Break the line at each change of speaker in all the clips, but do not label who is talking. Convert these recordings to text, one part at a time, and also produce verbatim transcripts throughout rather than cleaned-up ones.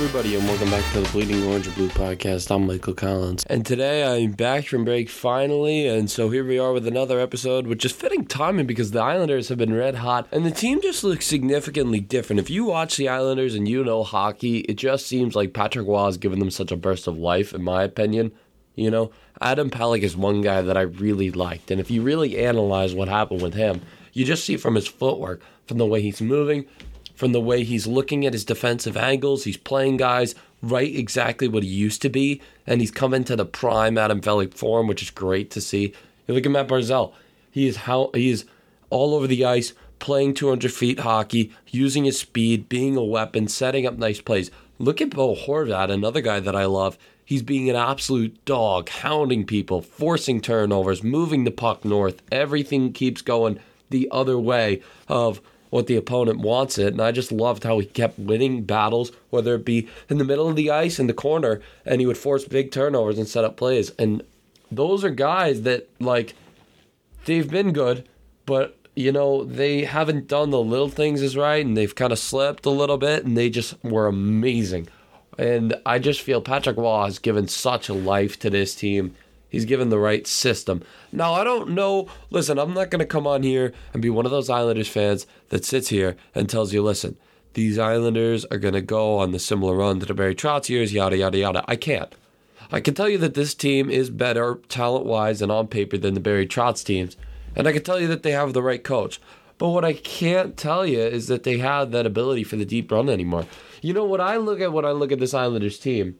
everybody, and welcome back to the Bleeding Orange and Blue podcast. I'm Michael Collins, and today I'm back from break finally, and so here we are with another episode, which is fitting timing because the Islanders have been red hot, and the team just looks significantly different. If you watch the Islanders and you know hockey, it just seems like Patrick Roy has given them such a burst of life, in my opinion. You know, Adam Pelech is one guy that I really liked, and if you really analyze what happened with him, you just see from his footwork, from the way he's moving, from the way he's looking at his defensive angles, he's playing guys right exactly what he used to be, and he's come into the prime Adam Pelech form, which is great to see. You look at Matt Barzal, he is how he is all over the ice, playing two hundred feet hockey, using his speed, being a weapon, setting up nice plays. Look at Bo Horvat, another guy that I love. He's being an absolute dog, hounding people, forcing turnovers, moving the puck north. Everything keeps going the other way of what the opponent wants it, and I just loved how he kept winning battles, whether it be in the middle of the ice, in the corner, and he would force big turnovers and set up plays. And those are guys that, like, they've been good, but, you know, they haven't done the little things as right, and they've kind of slipped a little bit, and they just were amazing. And I just feel Patrick Roy has given such a life to this team. He's given the right system. Now, I don't know. Listen, I'm not going to come on here and be one of those Islanders fans that sits here and tells you, listen, these Islanders are going to go on the similar run to the Barry Trotz years, yada, yada, yada. I can't. I can tell you that this team is better talent-wise and on paper than the Barry Trotz teams. And I can tell you that they have the right coach. But what I can't tell you is that they have that ability for the deep run anymore. You know, what I look at when I look at this Islanders team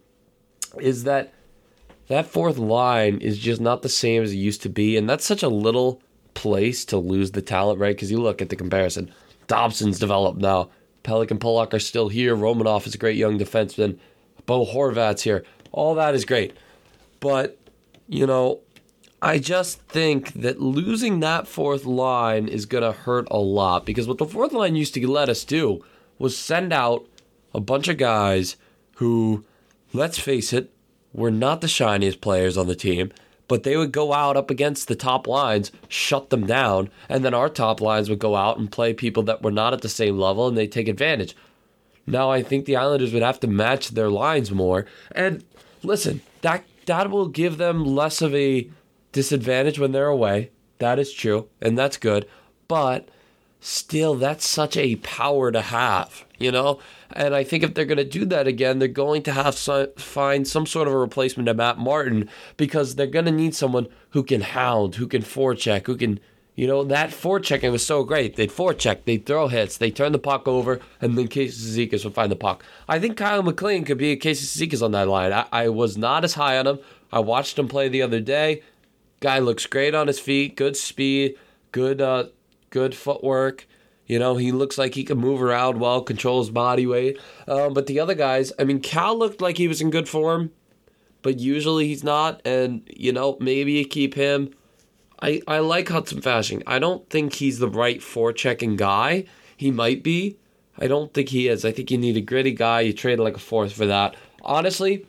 is that that fourth line is just not the same as it used to be, and that's such a little place to lose the talent, right? Because you look at the comparison. Dobson's developed now. Pelech and Pollock are still here. Romanov is a great young defenseman. Bo Horvat's here. All that is great. But, you know, I just think that losing that fourth line is going to hurt a lot, because what the fourth line used to let us do was send out a bunch of guys who, let's face it, were not the shiniest players on the team, but they would go out up against the top lines, shut them down, and then our top lines would go out and play people that were not at the same level, and they'd take advantage. Now I think the Islanders would have to match their lines more, and listen, that that will give them less of a disadvantage when they're away. That is true, and that's good, but still, that's such a power to have, you know? And I think if they're going to do that again, they're going to have to find some sort of a replacement to Matt Martin, because they're going to need someone who can hound, who can forecheck, who can, you know, that forechecking was so great. They'd forecheck, they'd throw hits, they'd turn the puck over, and then Casey Cizikas would find the puck. I think Kyle McLean could be a Casey Cizikas on that line. I, I was not as high on him. I watched him play the other day. Guy looks great on his feet, good speed, good, uh, good footwork. You know, he looks like he can move around well, control his body weight. Um, but the other guys, I mean, Cal looked like he was in good form, but usually he's not. And, you know, maybe you keep him. I, I like Hudson Fasching. I don't think he's the right forechecking guy. He might be. I don't think he is. I think you need a gritty guy. You trade like a fourth for that. Honestly,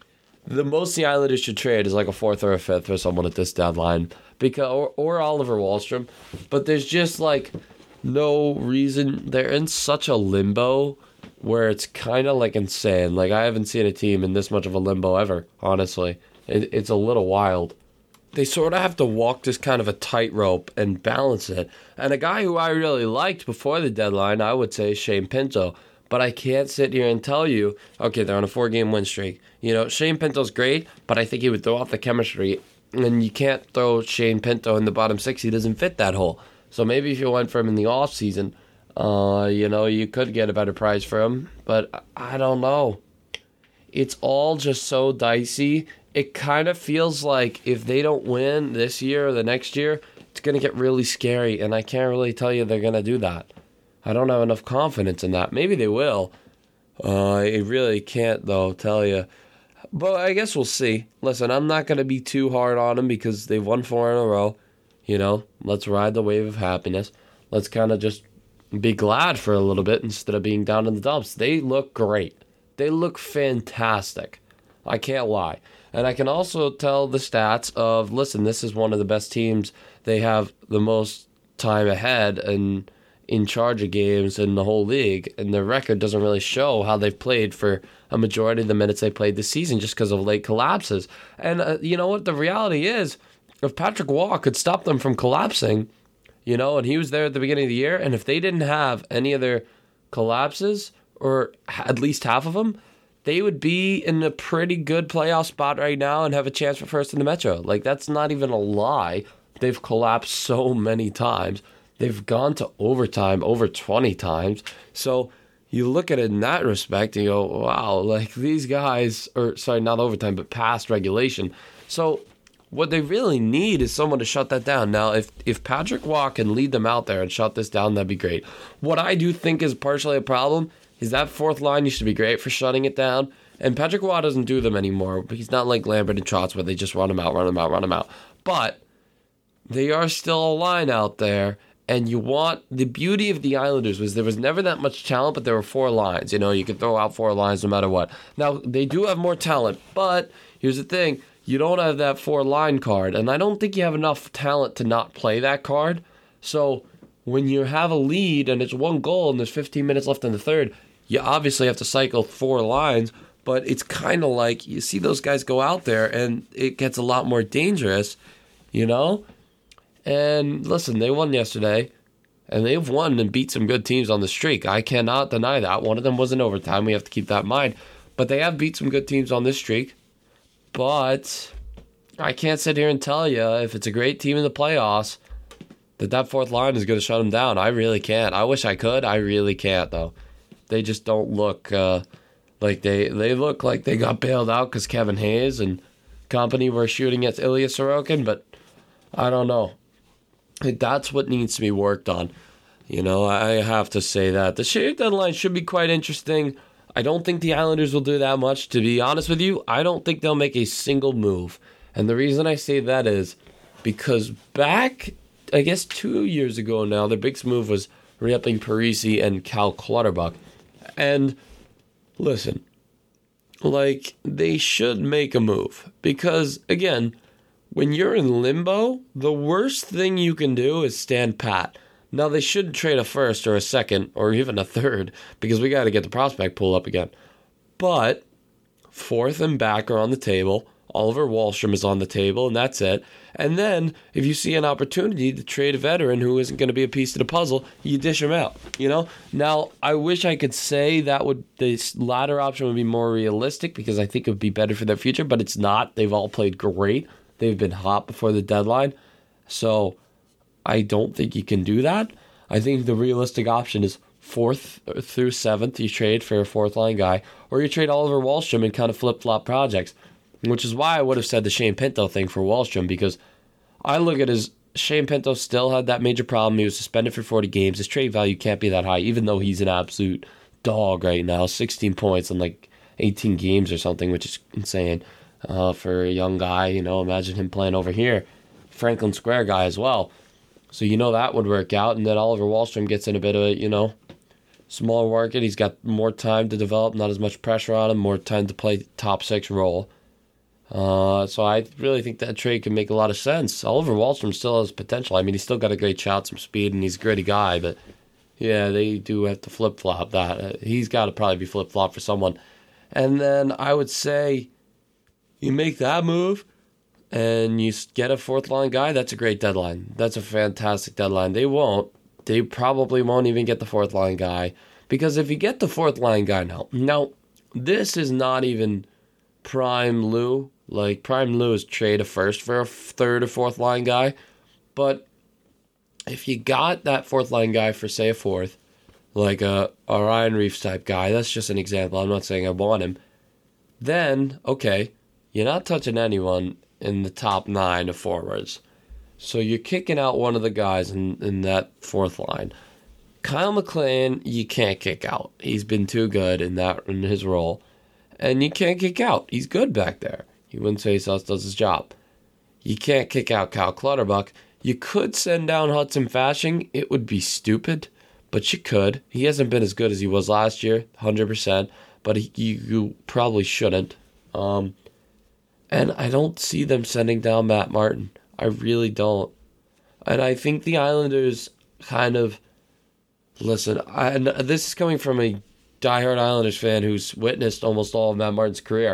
the most the Islanders should trade is like a fourth or a fifth for someone at this deadline, because or, or Oliver Wahlstrom. But there's just like no reason. They're in such a limbo where it's kind of like insane. Like, I haven't seen a team in this much of a limbo ever, honestly. It, it's a little wild. They sort of have to walk this kind of a tightrope and balance it. And a guy who I really liked before the deadline, I would say Shane Pinto. But I can't sit here and tell you, okay, they're on a four-game win streak. You know, Shane Pinto's great, but I think he would throw off the chemistry. And you can't throw Shane Pinto in the bottom six. He doesn't fit that hole. So maybe if you went for him in the offseason, uh, you know, you could get a better price for him. But I don't know. It's all just so dicey. It kind of feels like if they don't win this year or the next year, it's going to get really scary. And I can't really tell you they're going to do that. I don't have enough confidence in that. Maybe they will. Uh, I really can't, though, tell you. But I guess we'll see. Listen, I'm not going to be too hard on them because they've won four in a row. You know, let's ride the wave of happiness. Let's kind of just be glad for a little bit instead of being down in the dumps. They look great. They look fantastic. I can't lie. And I can also tell the stats of, listen, this is one of the best teams. They have the most time ahead and in charge of games in the whole league, and their record doesn't really show how they've played for a majority of the minutes they played this season just because of late collapses. And uh, you know what? The reality is, if Patrick Waugh could stop them from collapsing, you know, and he was there at the beginning of the year, and if they didn't have any of their collapses, or at least half of them, they would be in a pretty good playoff spot right now and have a chance for first in the Metro. Like, that's not even a lie. They've collapsed so many times. They've gone to overtime over twenty times. So you look at it in that respect and you go, wow, like these guys, or sorry, not overtime, but past regulation. So what they really need is someone to shut that down. Now, if, if Patrick Waugh can lead them out there and shut this down, that'd be great. What I do think is partially a problem is that fourth line used to be great for shutting it down. And Patrick Waugh doesn't do them anymore. But he's not like Lambert and Trotz where they just run him out, run him out, run him out. But they are still a line out there, and you want... The beauty of the Islanders was there was never that much talent, but there were four lines. You know, you could throw out four lines no matter what. Now, they do have more talent, but here's the thing. You don't have that four-line card, and I don't think you have enough talent to not play that card. So when you have a lead and it's one goal and there's fifteen minutes left in the third, you obviously have to cycle four lines, but it's kind of like you see those guys go out there, and it gets a lot more dangerous, you know? And listen, they won yesterday, and they've won and beat some good teams on the streak. I cannot deny that. One of them was in overtime. We have to keep that in mind. But they have beat some good teams on this streak. But I can't sit here and tell you if it's a great team in the playoffs that that fourth line is going to shut them down. I really can't. I wish I could. I really can't, though. They just don't look uh, like they... They look like they got bailed out because Kevin Hayes and company were shooting at Ilya Sorokin, but I don't know. That's what needs to be worked on. You know, I have to say that. The trade deadline should be quite interesting. I don't think the Islanders will do that much. To be honest with you, I don't think they'll make a single move. And the reason I say that is because back, I guess two years ago now, their biggest move was re-upping Parise and Cal Clutterbuck. And listen, like, they should make a move. Because, again, when you're in limbo, the worst thing you can do is stand pat. Now, they should trade a first or a second or even a third because we got to get the prospect pool up again. But fourth and back are on the table. Oliver Wahlstrom is on the table, and that's it. And then, if you see an opportunity to trade a veteran who isn't going to be a piece of the puzzle, you dish him out, you know? Now, I wish I could say that would this latter option would be more realistic because I think it would be better for their future, but it's not. They've all played great. They've been hot before the deadline. So I don't think you can do that. I think the realistic option is fourth through seventh, you trade for a fourth line guy, or you trade Oliver Wahlstrom and kind of flip-flop projects, which is why I would have said the Shane Pinto thing for Wahlstrom, because I look at his Shane Pinto still had that major problem. He was suspended for forty games. His trade value can't be that high, even though he's an absolute dog right now. sixteen points in like eighteen games or something, which is insane. Uh, for a young guy, you know, imagine him playing over here. Franklin Square guy as well. So you know that would work out. And then Oliver Wahlstrom gets in a bit of a, you know, smaller market. He's got more time to develop, not as much pressure on him, more time to play top six role. Uh, so I really think that trade can make a lot of sense. Oliver Wahlstrom still has potential. I mean, he's still got a great shot, some speed, and he's a gritty guy. But, yeah, they do have to flip-flop that. Uh, he's got to probably be flip-flop for someone. And then I would say you make that move and you get a fourth-line guy, that's a great deadline. That's a fantastic deadline. They won't. They probably won't even get the fourth-line guy. Because if you get the fourth-line guy now, now, this is not even prime Lou. Like, prime Lou is trade a first for a third or fourth-line guy. But if you got that fourth-line guy for, say, a fourth, like a, a Ryan Reeves type guy, that's just an example. I'm not saying I want him. Then, okay, you're not touching anyone in the top nine of forwards. So you're kicking out one of the guys in, in that fourth line. Kyle McLean, you can't kick out. He's been too good in that in his role. And you can't kick out. He's good back there. He wouldn't say he does his job. You can't kick out Cal Clutterbuck. You could send down Hudson Fasching. It would be stupid, but you could. He hasn't been as good as he was last year, one hundred percent. But he, you, you probably shouldn't. Um, and I don't see them sending down Matt Martin. I really don't. And I think the Islanders kind of Listen, I, and this is coming from a diehard Islanders fan who's witnessed almost all of Matt Martin's career.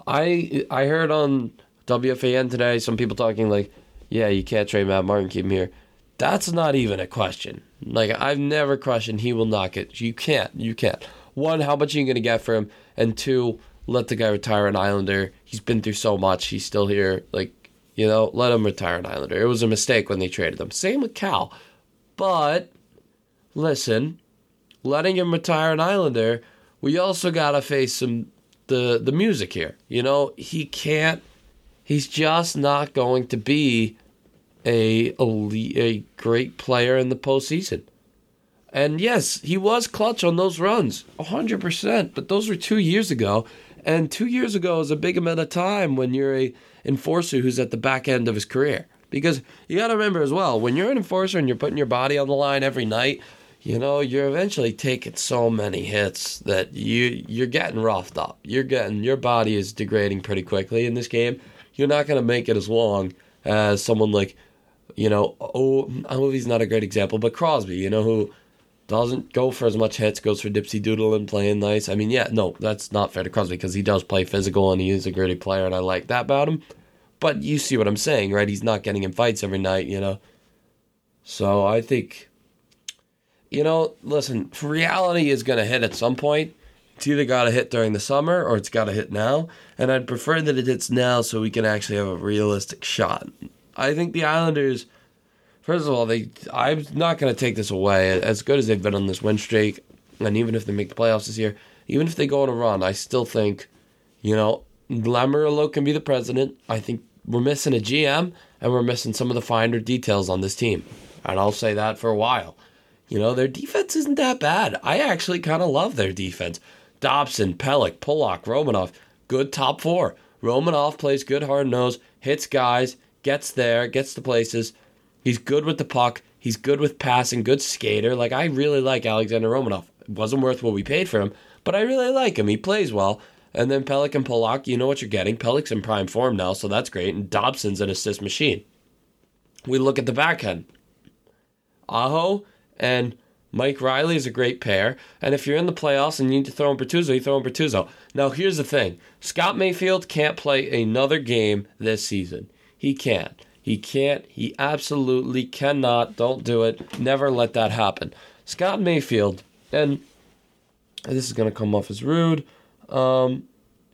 I I heard on W F A N today some people talking like, yeah, you can't trade Matt Martin, keep him here. That's not even a question. Like, I've never questioned he will not get. You can't. You can't. One, how much are you going to get for him? And two, let the guy retire an Islander. He's been through so much. He's still here. Like, you know, let him retire an Islander. It was a mistake when they traded him. Same with Cal. But, listen, letting him retire an Islander, we also got to face some the, the music here. You know, he can't. He's just not going to be a elite, a great player in the postseason. And yes, he was clutch on those runs, one hundred percent. But those were two years ago. And two years ago is a big amount of time when you're a enforcer who's at the back end of his career. Because you got to remember as well, when you're an enforcer and you're putting your body on the line every night, you know, you're eventually taking so many hits that you, you're getting roughed up. You're getting, your body is degrading pretty quickly in this game. You're not going to make it as long as someone like, you know, oh, I know he's not a great example, but Crosby, you know, who doesn't go for as much hits, goes for dipsy doodle and playing nice. I mean, yeah, no, that's not fair to Crosby because he does play physical and he is a gritty player and I like that about him. But you see what I'm saying, right? He's not getting in fights every night, you know. So I think, you know, listen, reality is going to hit at some point. It's either got to hit during the summer or it's got to hit now. And I'd prefer that it hits now so we can actually have a realistic shot. I think the Islanders, first of all, they I'm not going to take this away. As good as they've been on this win streak, and even if they make the playoffs this year, even if they go on a run, I still think, you know, Lamoriello can be the president. I think we're missing a G M, and we're missing some of the finer details on this team. And I'll say that for a while. You know, their defense isn't that bad. I actually kind of love their defense. Dobson, Pelech, Pulock, Romanov, good top four. Romanov plays good hard nose, hits guys, gets there, gets to places. He's good with the puck. He's good with passing, good skater. Like, I really like Alexander Romanov. It wasn't worth what we paid for him, but I really like him. He plays well. And then Pelech and Pulock, you know what you're getting. Pelech's in prime form now, so that's great. And Dobson's an assist machine. We look at the back end. Aho and Mike Riley is a great pair. And if you're in the playoffs and you need to throw in Bertuzzo, you throw in Bertuzzo. Now, here's the thing. Scott Mayfield can't play another game this season. He can't. He can't. He absolutely cannot. Don't do it. Never let that happen. Scott Mayfield, and this is going to come off as rude, um,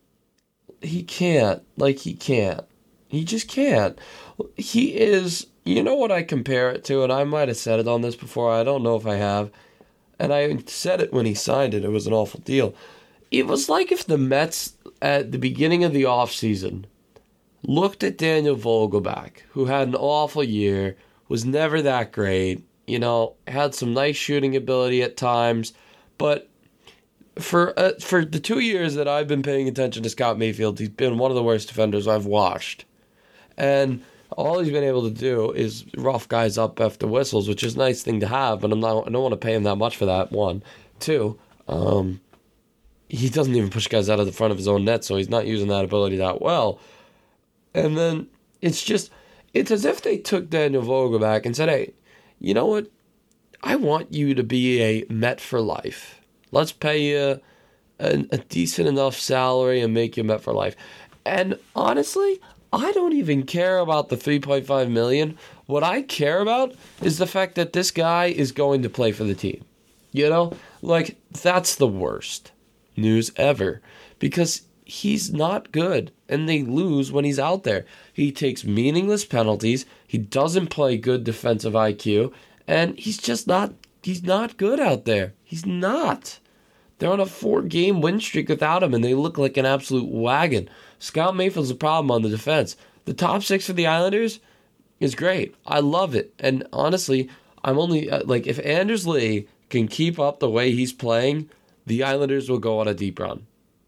he can't. Like, he can't. He just can't. He is, you know what I compare it to, and I might have said it on this before. I don't know if I have. And I said it when he signed it. It was an awful deal. It was like if the Mets, at the beginning of the offseason, looked at Daniel Vogelbach, who had an awful year, was never that great, you know, had some nice shooting ability at times, but for uh, for the two years that I've been paying attention to Scott Mayfield, he's been one of the worst defenders I've watched. And all he's been able to do is rough guys up after whistles, which is a nice thing to have, but I'm not, I don't want to pay him that much for that, one. Two, um, he doesn't even push guys out of the front of his own net, so he's not using that ability that well. And then it's just, it's as if they took Daniel Vogelbach and said, hey, you know what? I want you to be a Met for life. Let's pay you a, a decent enough salary and make you Met for life. And honestly, I don't even care about the three point five million dollars. What I care about is the fact that this guy is going to play for the team. You know? Like, that's the worst news ever. Because he's not good, and they lose when he's out there. He takes meaningless penalties. He doesn't play good defensive I Q, and he's just not, he's not good out there. He's not. They're on a four-game win streak without him, and they look like an absolute wagon. Scott Mayfield's a problem on the defense. The top six for the Islanders is great. I love it. And honestly, I'm only, uh, like, if Anders Lee can keep up the way he's playing, the Islanders will go on a deep run.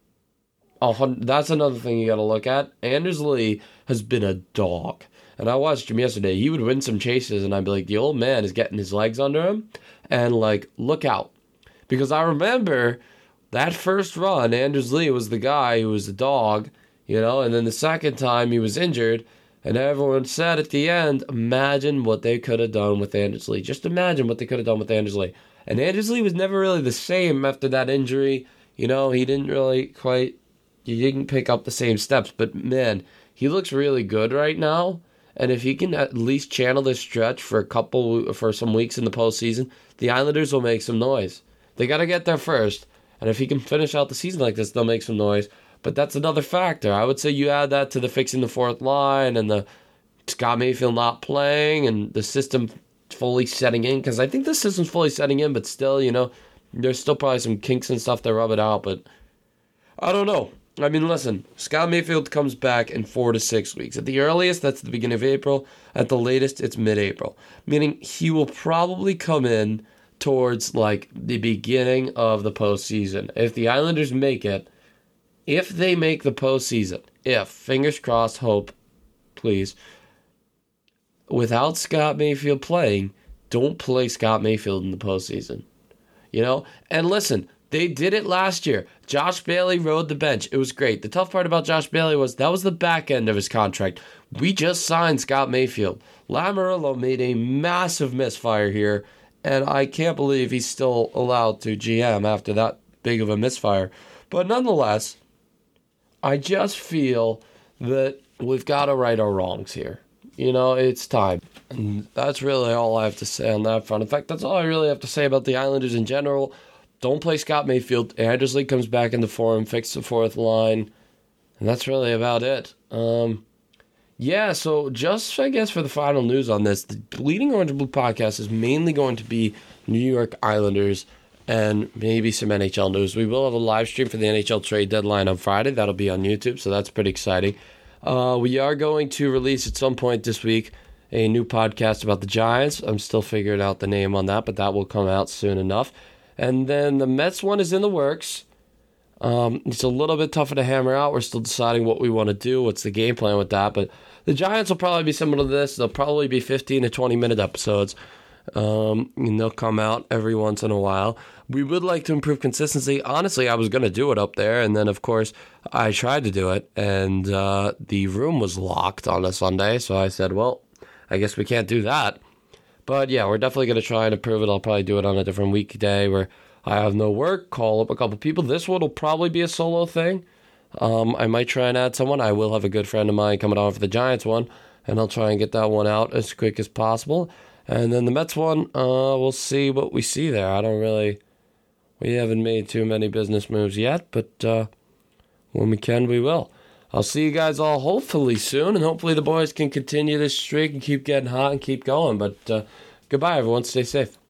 Oh, that's another thing you got to look at. Anders Lee has been a dog. And I watched him yesterday. He would win some chases, and I'd be like, the old man is getting his legs under him. And, like, look out. Because I remember that first run, Anders Lee was the guy who was the dog, you know, and then the second time he was injured, and everyone said at the end, imagine what they could have done with Anders Lee. Just imagine what they could have done with Anders Lee. And Andersley was never really the same after that injury. You know, he didn't really quite, he didn't pick up the same steps. But man, he looks really good right now. And if he can at least channel this stretch for a couple, for some weeks in the postseason, the Islanders will make some noise. They got to get there first. And if he can finish out the season like this, they'll make some noise. But that's another factor. I would say you add that to the fixing the fourth line and the Scott Mayfield not playing and the system fully setting in. Because I think the system's fully setting in, but still, you know, there's still probably some kinks and stuff that rub it out. But I don't know. I mean, listen, Scott Mayfield comes back in four to six weeks. At the earliest, that's the beginning of April. At the latest, it's mid-April. Meaning he will probably come in towards, like, the beginning of the postseason. If the Islanders make it, if they make the postseason, if, fingers crossed, hope, please, without Scott Mayfield playing, don't play Scott Mayfield in the postseason. You know? And listen, they did it last year. Josh Bailey rode the bench. It was great. The tough part about Josh Bailey was that was the back end of his contract. We just signed Scott Mayfield. Lamoriello made a massive misfire here, and I can't believe he's still allowed to G M after that big of a misfire. But nonetheless, I just feel that we've got to right our wrongs here. You know, it's time. And that's really all I have to say on that front. In fact, that's all I really have to say about the Islanders in general. Don't play Scott Mayfield. Andersley comes back in the form, fix the fourth line. And that's really about it. Um, yeah, so just, I guess, for the final news on this, the Bleeding Orange and Blue podcast is mainly going to be New York Islanders and maybe some N H L news. We will have a live stream for the N H L trade deadline on Friday. That'll be on YouTube, so that's pretty exciting. Uh, we are going to release at some point this week a new podcast about the Giants. I'm still figuring out the name on that, but that will come out soon enough. And then the Mets one is in the works. Um, it's a little bit tougher to hammer out. We're still deciding what we want to do, what's the game plan with that. But the Giants will probably be similar to this. They'll probably be fifteen to twenty minute episodes. Um, and they'll come out every once in a while. We would like to improve consistency. Honestly, I was going to do it up there. And then, of course, I tried to do it. And uh, the room was locked on a Sunday. So I said, well, I guess we can't do that. But yeah, we're definitely going to try and improve it. I'll probably do it on a different weekday where I have no work, call up a couple people. This one will probably be a solo thing. Um, I might try and add someone. I will have a good friend of mine coming on for the Giants one, and I'll try and get that one out as quick as possible. And then the Mets one, uh, we'll see what we see there. I don't really, we haven't made too many business moves yet, but uh, when we can, we will. I'll see you guys all hopefully soon, and hopefully the boys can continue this streak and keep getting hot and keep going. But uh, goodbye, everyone. Stay safe.